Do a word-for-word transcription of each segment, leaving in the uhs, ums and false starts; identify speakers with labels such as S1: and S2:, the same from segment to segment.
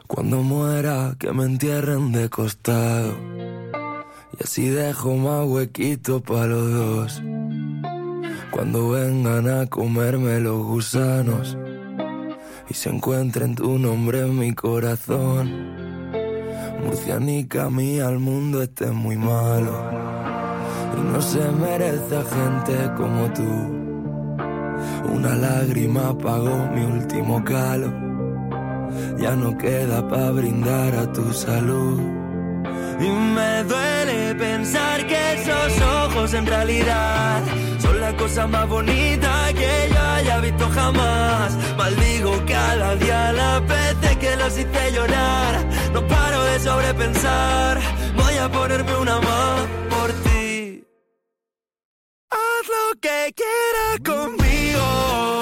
S1: Cuando muera, que me entierren de costado, y así dejo más huequito para los dos. Cuando vengan a comerme los gusanos y se encuentren tu nombre en mi corazón. Murcianica mía, el mundo este es muy malo y no se merece a gente como tú. Una lágrima apagó mi último calo. Ya no queda pa' brindar a tu salud. Y me duele pensar que esos ojos en realidad son la cosa más bonita que yo haya visto jamás. Maldigo cada día las veces que los hice llorar. No paro de sobrepensar. Voy a ponerme una más por ti. Haz lo que quieras conmigo.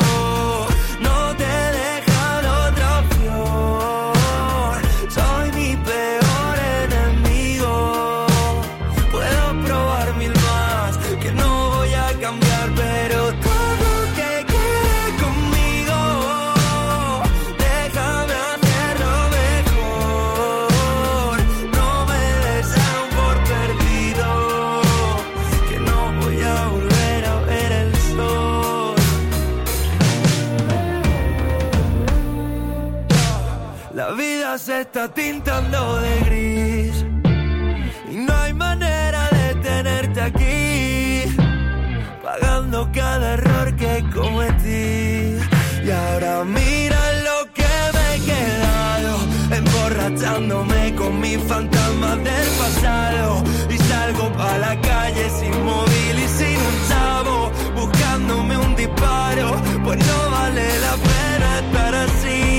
S1: Se está tintando de gris y no hay manera de tenerte aquí, pagando cada error que cometí. Y ahora mira lo que me he quedado, emborrachándome con mis fantasmas del pasado. Y salgo pa' la calle sin móvil y sin un chavo, buscándome un disparo, pues no vale la pena estar así.